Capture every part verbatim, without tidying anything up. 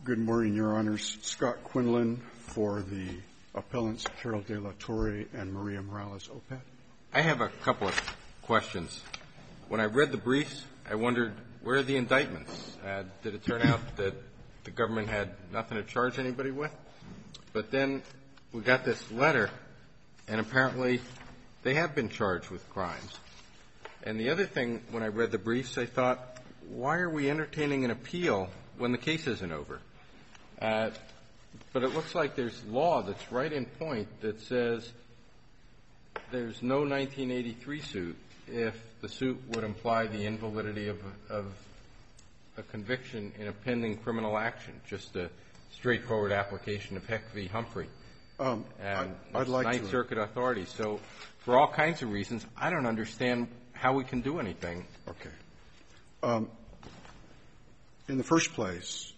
Good morning, Your Honors. Scott Quinlan for the appellants Carol De La Torre and Maria Morales-Opet. I have a couple of questions. When I read the briefs, I wondered, where are the indictments? Uh, did it turn out that the government had nothing to charge anybody with? But then we got this letter, and apparently they have been charged with crimes. And the other thing, when I read the briefs, I thought, why are we entertaining an appeal when the case isn't over? Uh, but it looks like there's law that's right in point that says there's no nineteen eighty-three suit if the suit would imply the invalidity of, of a conviction in a pending criminal action, just a straightforward application of Heck v. Humphrey. Um, and I'd like Ninth to Circuit authority. So for all kinds of reasons, I don't understand how we can do anything. Okay. Um, in the first place,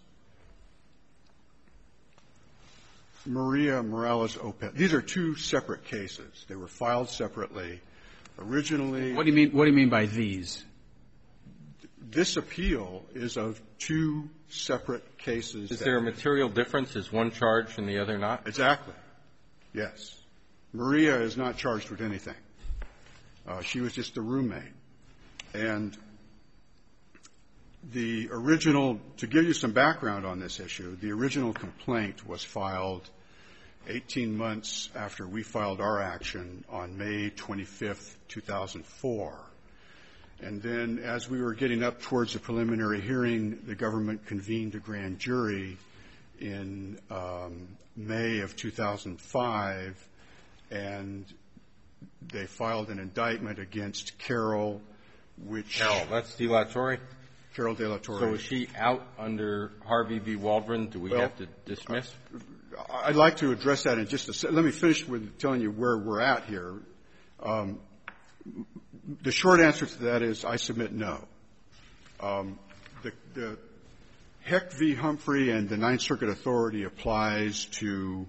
Maria Morales-Opet, these are two separate cases. They were filed separately. Originally, What do you mean, what do you mean by these? This appeal is of two separate cases. Is there a material difference? Is one charged and the other not? Exactly. Yes. Maria is not charged with anything. Uh, she was just a roommate. And the original, to give you some background on this issue, the original complaint was filed eighteen months after we filed our action on May twenty-fifth, two thousand four. And then as we were getting up towards the preliminary hearing, the government convened a grand jury in um, May of two thousand five, and they filed an indictment against Carol, which... Carol, that's De La Torre? Carol De La Torre. So is she out under Harvey v. Waldron? Do we well, have to dismiss? I'd like to address that in just a second. Let me finish with telling you where we're at here. Um, the short answer to that is I submit no. Um, the, the Heck v. Humphrey and the Ninth Circuit authority applies to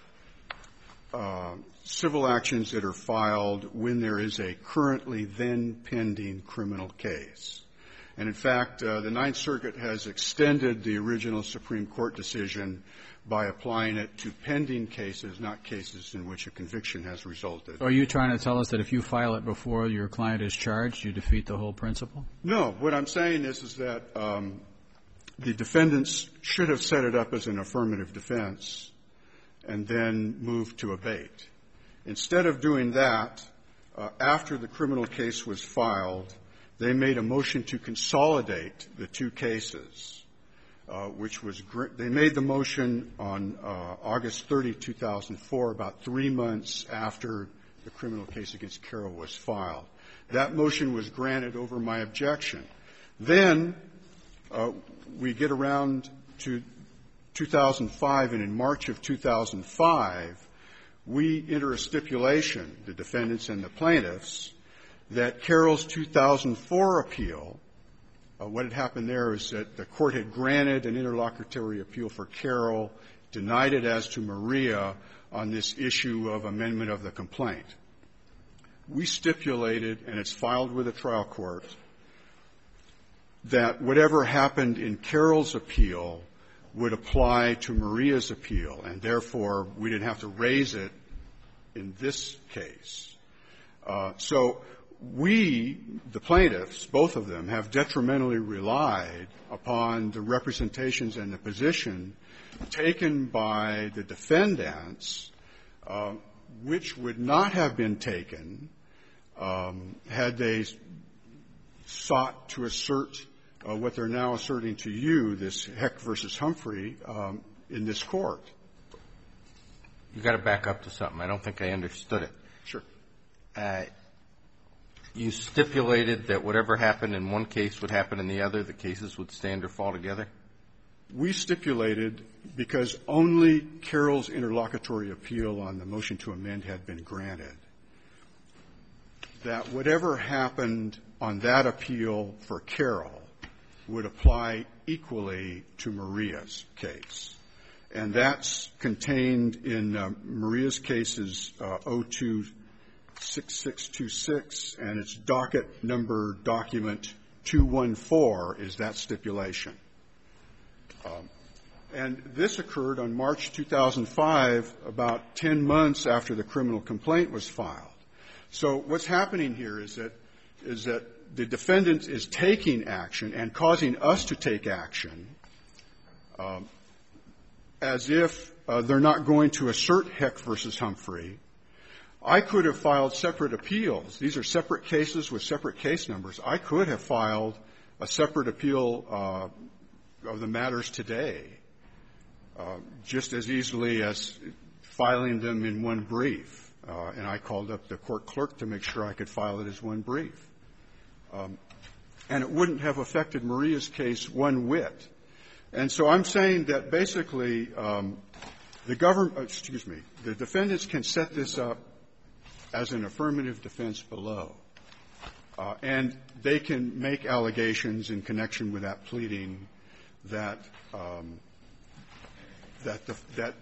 uh, civil actions that are filed when there is a currently then pending criminal case. And in fact, uh, the Ninth Circuit has extended the original Supreme Court decision by applying it to pending cases, not cases in which a conviction has resulted. So are you trying to tell us that if you file it before your client is charged, you defeat the whole principle? No. What I'm saying is, is that um, the defendants should have set it up as an affirmative defense and then moved to abate. Instead of doing that, uh, after the criminal case was filed, they made a motion to consolidate the two cases, uh, which was gr- they made the motion on uh, August thirtieth, two thousand four, about three months after the criminal case against Carol was filed. That motion was granted over my objection. Then uh, we get around to two thousand five, and in March of two thousand five, we enter a stipulation, the defendants and the plaintiffs, that Carol's two thousand four appeal, uh, what had happened there is that the court had granted an interlocutory appeal for Carol, denied it as to Maria on this issue of amendment of the complaint. We stipulated, and it's filed with the trial court, that whatever happened in Carol's appeal would apply to Maria's appeal, and therefore we didn't have to raise it in this case. Uh, so we, the plaintiffs, both of them, have detrimentally relied upon the representations and the position taken by the defendants, uh, which would not have been taken um, had they sought to assert uh, what they're now asserting to you, this Heck versus Humphrey, um, in this court. You've got to back up to something. I don't think I understood it. Sure. Uh, you stipulated that whatever happened in one case would happen in the other, the cases would stand or fall together? We stipulated, because only Carol's interlocutory appeal on the motion to amend had been granted, that whatever happened on that appeal for Carol would apply equally to Maria's case. And that's contained in uh, Maria's cases uh, oh two six six two six, and its docket number document two one four is that stipulation. Um, And this occurred on March two thousand five, about ten months after the criminal complaint was filed. So what's happening here is that is that the defendant is taking action and causing us to take action um, as if uh, they're not going to assert Heck versus Humphrey. I could have filed separate appeals. These are separate cases with separate case numbers. I could have filed a separate appeal uh, of the matters today uh, just as easily as filing them in one brief. Uh, and I called up the court clerk to make sure I could file it as one brief. Um, and it wouldn't have affected Maria's case one whit. And so I'm saying that basically um, the government, excuse me, the defendants can set this up as an affirmative defense below. Uh, and they can make allegations in connection with that pleading that um, that the, that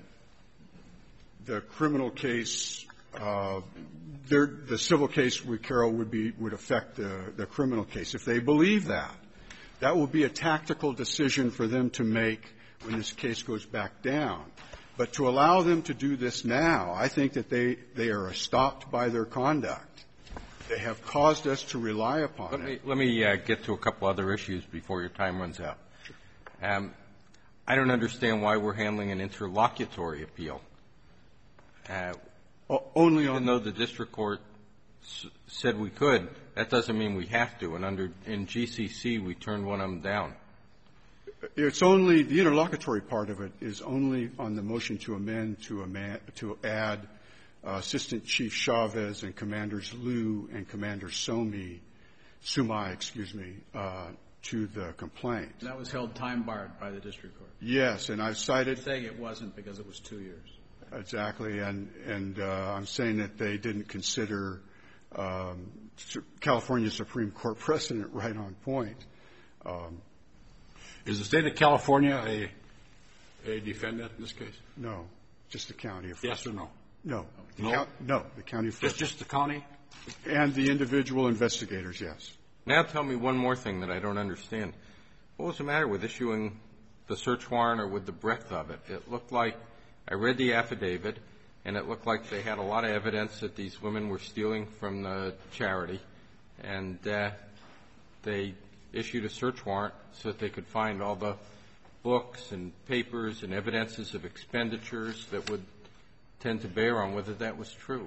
the criminal case, uh, their, the civil case with Carroll would be would affect the, the criminal case. If they believe that, that will be a tactical decision for them to make when this case goes back down. But to allow them to do this now, I think that they, they are stopped by their conduct. They have caused us to rely upon let it. Me, let me uh, get to a couple other issues before your time runs out. Sure. Um, I don't understand why we're handling an interlocutory appeal. Uh, o- only even on though the district court s- said we could, that doesn't mean we have to. And under in G C C, we turned one of them down. It's only the interlocutory part of it is only on the motion to amend to amend, to add uh, Assistant Chief Chavez and Commanders Liu and Commander Somi, Sumai, excuse me, uh, to the complaint. That was held time barred by the district court. Yes, and I've cited saying it wasn't because it was two years. Exactly, and and uh, I'm saying that they didn't consider um, California Supreme Court precedent right on point. Um, Is the state of California a a defendant in this case? no, just the county of Fresno. Yes or no? No, the No? count, no, the county of Fresno. Just just the county? And the individual investigators, yes. Now tell me one more thing that I don't understand. What was the matter with issuing the search warrant or with the breadth of it? It looked like, I read the affidavit, and it looked like they had a lot of evidence that these women were stealing from the charity, and uh, they issued a search warrant so that they could find all the books and papers and evidences of expenditures that would tend to bear on whether that was true.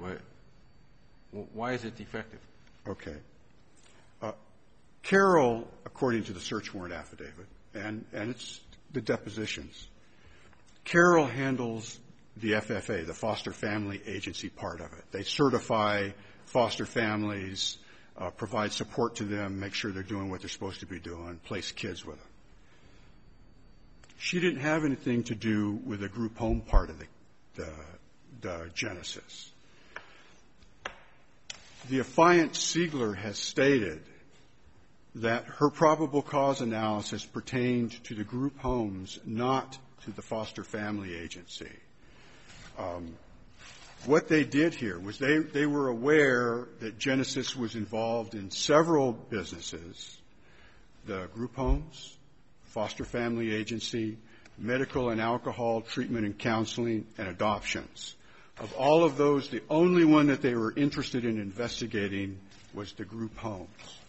Why is it defective? Okay. Uh, Carroll, according to the search warrant affidavit, and, and it's the depositions, Carroll handles the F F A, the foster family agency part of it. They certify foster families, uh, provide support to them, make sure they're doing what they're supposed to be doing, place kids with them. She didn't have anything to do with the group home part of the, the, the Genesis. The affiant Siegler has stated that her probable cause analysis pertained to the group homes, not to the foster family agency. Um, what they did here was they, they were aware that Genesis was involved in several businesses, the group homes, foster family agency, medical and alcohol treatment and counseling, and adoptions. Of all of those, the only one that they were interested in investigating was the group homes.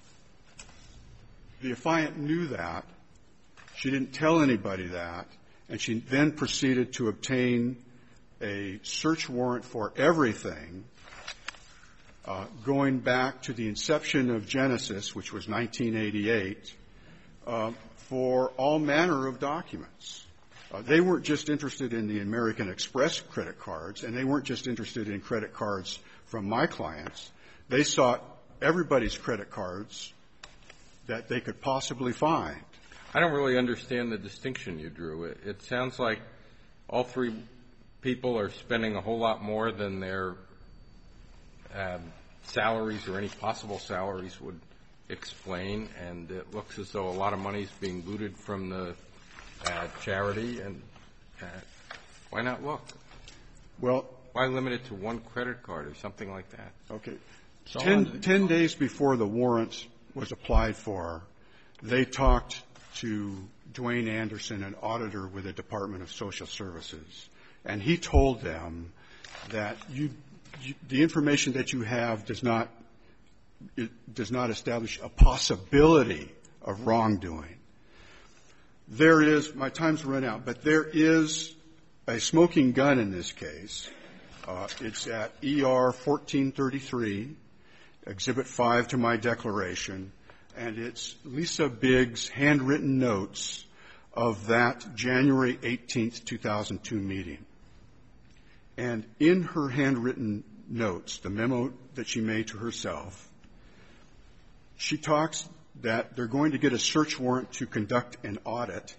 The affiant knew that. She didn't tell anybody that, and she then proceeded to obtain a search warrant for everything, uh, going back to the inception of Genesis, which was nineteen eighty-eight, uh, for all manner of documents. Uh, they weren't just interested in the American Express credit cards, and they weren't just interested in credit cards from my clients. They sought everybody's credit cards that they could possibly find. I don't really understand the distinction you drew. It, it sounds like all three people are spending a whole lot more than their um, salaries or any possible salaries would explain, and it looks as though a lot of money is being looted from the uh, charity. And uh, why not look? Well, why limit it to one credit card or something like that? Okay. So ten, ten days before the warrant was applied for, they talked to Dwayne Anderson, an auditor with the Department of Social Services. And he told them that you, you, the information that you have does not, it does not establish a possibility of wrongdoing. There is, my time's run out, but there is a smoking gun in this case. Uh, it's at E R fourteen thirty-three, Exhibit five to my declaration, and it's Lisa Biggs' handwritten notes of that January eighteenth, two thousand two meeting. And in her handwritten notes, the memo that she made to herself, she talks that they're going to get a search warrant to conduct an audit.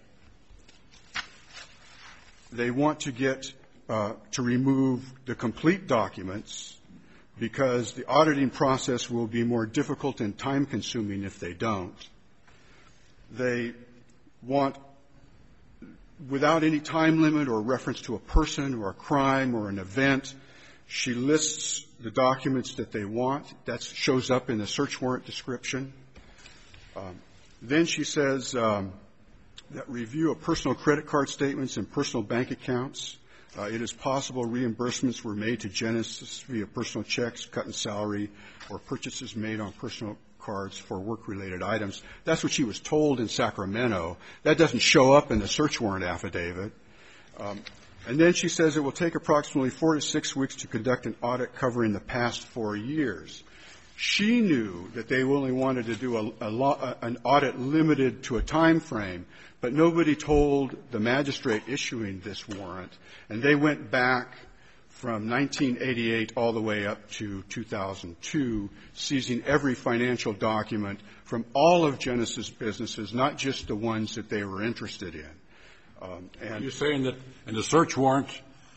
They want to get, uh, to remove the complete documents because the auditing process will be more difficult and time-consuming if they don't. They want, without any time limit or reference to a person or a crime or an event, she lists the documents that they want. That shows up in the search warrant description. Um, then she says um, that review of personal credit card statements and personal bank accounts. Uh, it is possible reimbursements were made to Genesis via personal checks, cut in salary, or purchases made on personal cards for work-related items. That's what she was told in Sacramento. That doesn't show up in the search warrant affidavit. Um, and then she says it will take approximately four to six weeks to conduct an audit covering the past four years. She knew that they only wanted to do a, a lo- an audit limited to a time frame, but nobody told the magistrate issuing this warrant, and they went back from nineteen eighty-eight all the way up to two thousand two, seizing every financial document from all of Genesis businesses, not just the ones that they were interested in. Um, and you're saying that in the search warrant,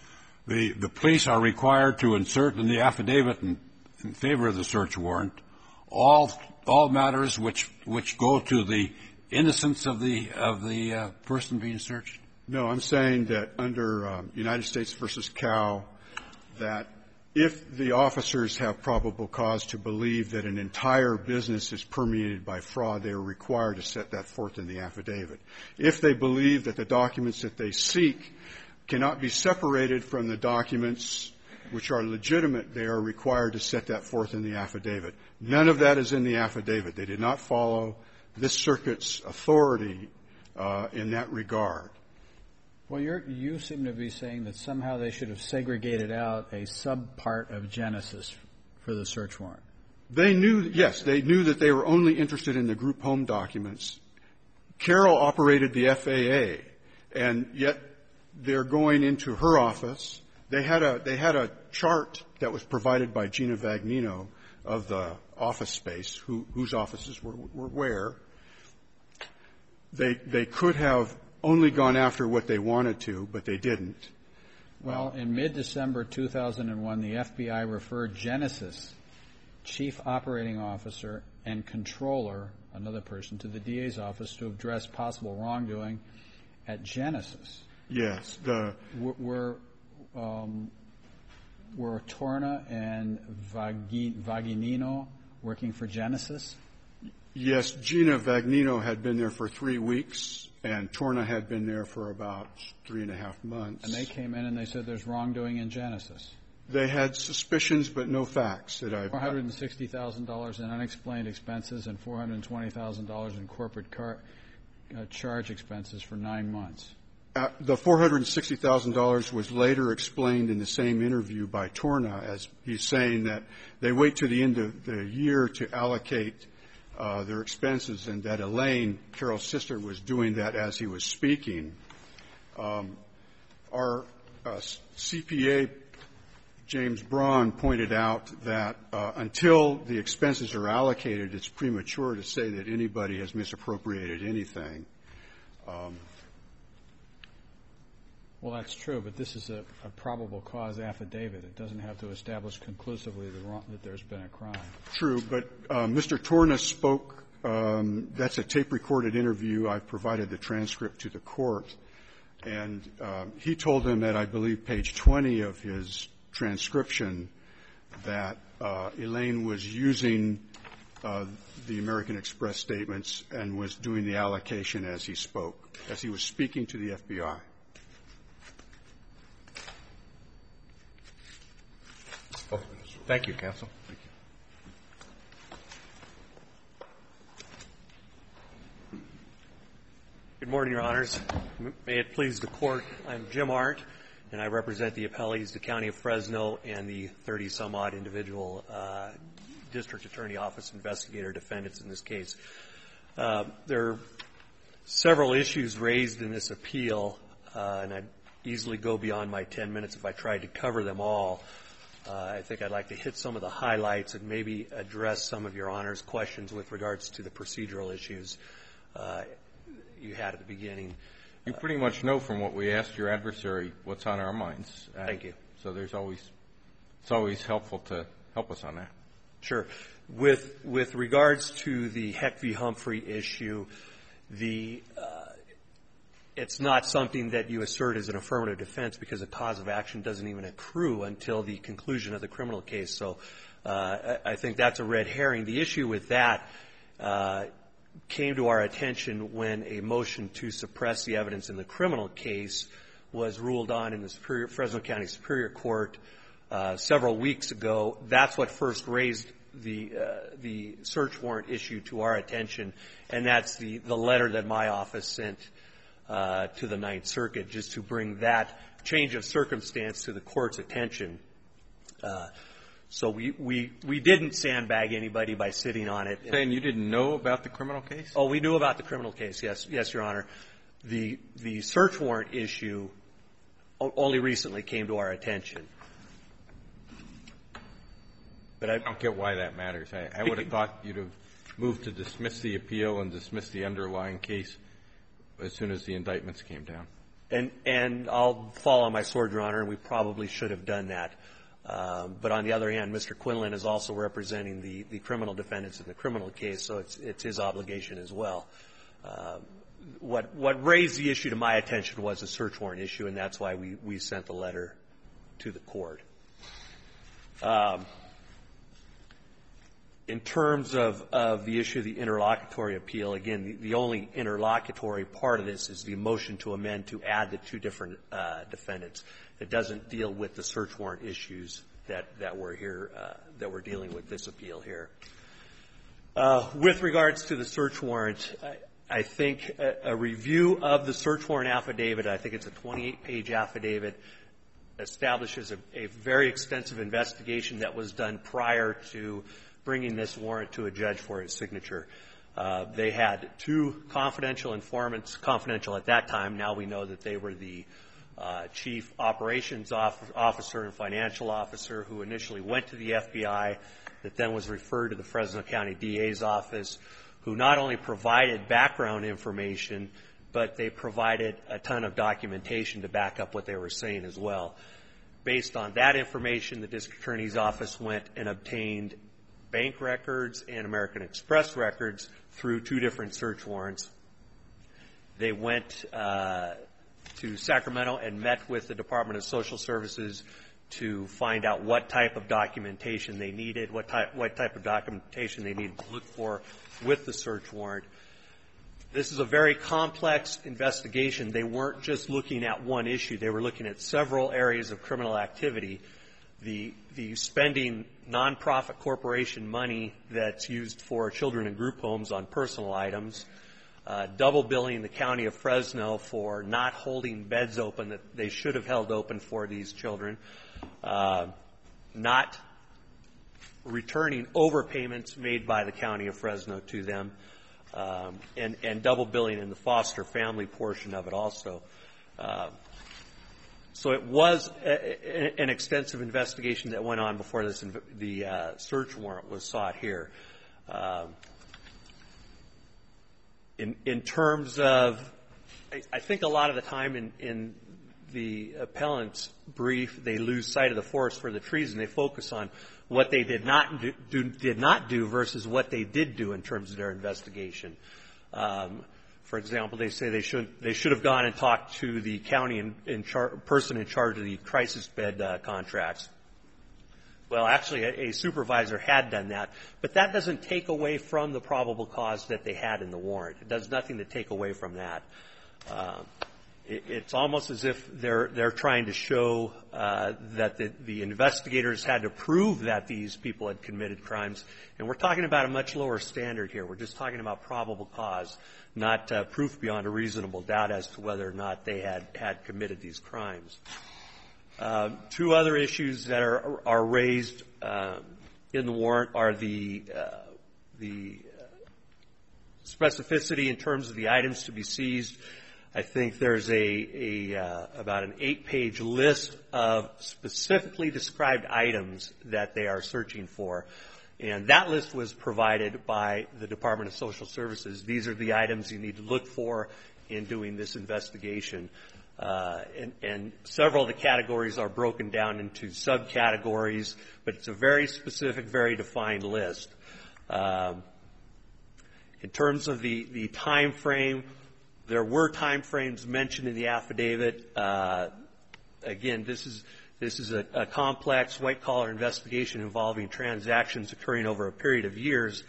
the, the police are required to insert in the affidavit in, in favor of the search warrant all all matters which which go to the innocence of the of the uh, person being searched? No, I'm saying that under um, United States versus Cow, that if the officers have probable cause to believe that an entire business is permeated by fraud, they are required to set that forth in the affidavit. If they believe that the documents that they seek cannot be separated from the documents which are legitimate, they are required to set that forth in the affidavit. None of that is in the affidavit. They did not follow this circuit's authority uh, in that regard. Well, you're, you seem to be saying that somehow they should have segregated out a subpart of Genesis for the search warrant. They knew, yes, they knew that they were only interested in the group home documents. Carol operated the F A A, and yet they're going into her office. They had a, they had a chart that was provided by Gina Vagnino of the office space, who, whose offices were, were where. They, they could have only gone after what they wanted to, but they didn't. Well, in mid-December two thousand one, the F B I referred Genesis chief operating officer and controller, another person, to the D A's office to address possible wrongdoing at Genesis. Yes. The were were, um, were Torna and Vagi, Vaginino working for Genesis? Yes, Gina Vagnino had been there for three weeks, and Torna had been there for about three and a half months. And they came in and they said there's wrongdoing in Genesis. They had suspicions, but no facts that I've. four hundred sixty thousand dollars in unexplained expenses and four hundred twenty thousand dollars in corporate car, uh, charge expenses for nine months. Uh, the four hundred sixty thousand dollars was later explained in the same interview by Torna, as he's saying that they wait to the end of the year to allocate uh, their expenses, and that Elaine, Carol's sister, was doing that as he was speaking. Um, our uh, C P A, James Braun, pointed out that uh, until the expenses are allocated, it's premature to say that anybody has misappropriated anything. Um, Well, that's true, but this is a, a probable cause affidavit. It doesn't have to establish conclusively the wrong, that there's been a crime. True, but uh, Mister Torna spoke. Um, that's a tape-recorded interview. I've provided the transcript to the court, and um, he told them at, I believe, page twenty of his transcription that uh, Elaine was using uh, the American Express statements and was doing the allocation as he spoke, as he was speaking to the F B I. Well, thank you, counsel. Thank you. Good morning, Your Honors. May it please the Court, I'm Jim Arndt, and I represent the appellees, the County of Fresno, and the thirty-some-odd individual uh, District Attorney Office investigator defendants in this case. Uh, there are several issues raised in this appeal, uh, and I'd easily go beyond my ten minutes if I tried to cover them all. Uh, I think I'd like to hit some of the highlights and maybe address some of Your Honor's questions with regards to the procedural issues uh, you had at the beginning. You pretty much know from what we asked your adversary what's on our minds. Uh, Thank you. So there's always, it's always helpful to help us on that. Sure. With with regards to the Heck v. Humphrey issue, the uh, it's not something that you assert as an affirmative defense because a cause of action doesn't even accrue until the conclusion of the criminal case. So uh, I, I think that's a red herring. The issue with that uh, came to our attention when a motion to suppress the evidence in the criminal case was ruled on in the Superior, Fresno County Superior Court uh, several weeks ago. That's what first raised the uh, the search warrant issue to our attention, and that's the, the letter that my office sent uh, to the Ninth Circuit just to bring that change of circumstance to the court's attention. Uh, so we, we, we didn't sandbag anybody by sitting on it. Saying you didn't know about the criminal case? Oh, we knew about the criminal case, yes, yes, Your Honor. The the search warrant issue only recently came to our attention. But I, I don't get why that matters. I, I would have thought you'd have moved to dismiss the appeal and dismiss the underlying case as soon as the indictments came down. And and I'll fall on my sword, Your Honor, and we probably should have done that. Um, but on the other hand, Mister Quinlan is also representing the, the criminal defendants in the criminal case, so it's it's his obligation as well. Uh, what what raised the issue to my attention was the search warrant issue, and that's why we, we sent the letter to the court. Um, in terms of, of the issue of the interlocutory appeal, again, the, the only interlocutory part of this is the motion to amend to add the two different uh, defendants. It doesn't deal with the search warrant issues that, that we're here, uh, that we're dealing with this appeal here. Uh, with regards to the search warrant, I, I think a, a review of the search warrant affidavit, I think it's a twenty-eight page affidavit, establishes a, a very extensive investigation that was done prior to bringing this warrant to a judge for his signature. Uh, they had two confidential informants, confidential at that time. Now we know that they were the uh, chief operations officer and financial officer who initially went to the F B I, that then was referred to the Fresno County D A's office, who not only provided background information, but they provided a ton of documentation to back up what they were saying as well. Based on that information, the district attorney's office went and obtained bank records and American Express records through two different search warrants. They went uh, to Sacramento and met with the Department of Social Services to find out what type of documentation they needed, what type, what type of documentation they needed to look for with the search warrant. This is a very complex investigation. They weren't just looking at one issue. They were looking at several areas of criminal activity. The, the spending nonprofit corporation money that's used for children and group homes on personal items, uh, double billing the county of Fresno for not holding beds open that they should have held open for these children, uh, not returning overpayments made by the county of Fresno to them, um, and, and double billing in the foster family portion of it also. Uh, So it was a, a, an extensive investigation that went on before this, the uh, search warrant was sought here. Um, in, in terms of, I, I think a lot of the time in, in the appellant's brief, they lose sight of the forest for the trees, and they focus on what they did not do, do, did not do versus what they did do in terms of their investigation. Um, For example, they say they should they should have gone and talked to the county in, in char, person in charge of the crisis bed uh, contracts. Well, actually, a, a supervisor had done that, but that doesn't take away from the probable cause that they had in the warrant. It does nothing to take away from that. Uh, it, it's almost as if they're they're trying to show uh, that the, the investigators had to prove that these people had committed crimes, and we're talking about a much lower standard here. We're just talking about probable cause, not uh, proof beyond a reasonable doubt as to whether or not they had had committed these crimes. Uh, two other issues that are are raised uh, in the warrant are the uh, the specificity in terms of the items to be seized. I think there's a, a uh, about an eight-page list of specifically described items that they are searching for, and that list was provided by the Department of Social Services. These are the items you need to look for in doing this investigation. Uh, and, and several of the categories are broken down into subcategories, but it's a very specific, very defined list. Um, in terms of the, the time frame, there were time frames mentioned in the affidavit. Uh, again, this is this is a, a complex white-collar investigation involving transactions occurring over a period of years.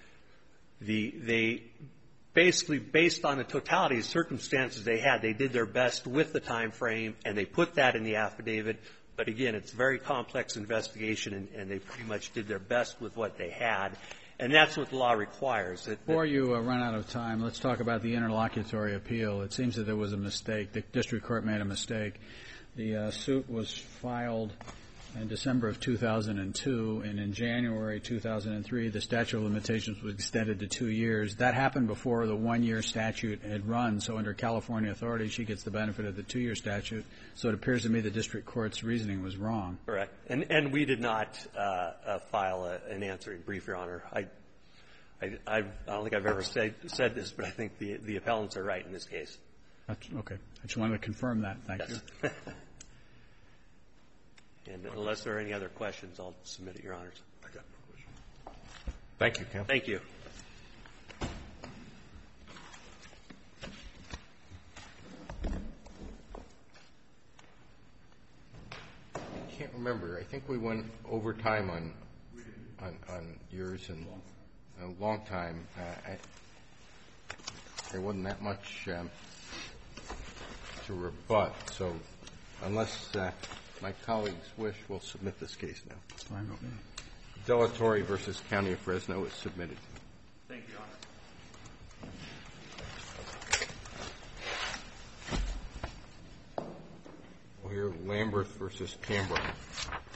The they Basically, based on the totality of circumstances they had, they did their best with the time frame, and they put that in the affidavit. But again, it's a very complex investigation, and, and they pretty much did their best with what they had. And that's what the law requires. That, Before you uh, run out of time, let's talk about the interlocutory appeal. It seems that there was a mistake. The district court made a mistake. The uh, suit was filed in December of two thousand two, and in January two thousand three, the statute of limitations was extended to two years. That happened before the one-year statute had run, so under California authority, she gets the benefit of the two-year statute. So it appears to me the district court's reasoning was wrong. Correct. And, and we did not uh, uh, file a, an answering brief, Your Honor. I, I, I don't think I've ever said, said this, but I think the, the appellants are right in this case. That's, okay. I just wanted to confirm that. Thank yes. you. And unless there are any other questions, I'll submit it, Your Honors. I got no question. Thank you, Counsel. Thank you. I can't remember. I think we went over time on on, on yours and a long time. Uh, I, there wasn't that much um, to rebut, so unless uh, my colleagues wish, we'll submit this case now. Fine with me. Delatorre versus County of Fresno is submitted. Thank you, Your Honor. We'll hear Lamberth versus Canberra.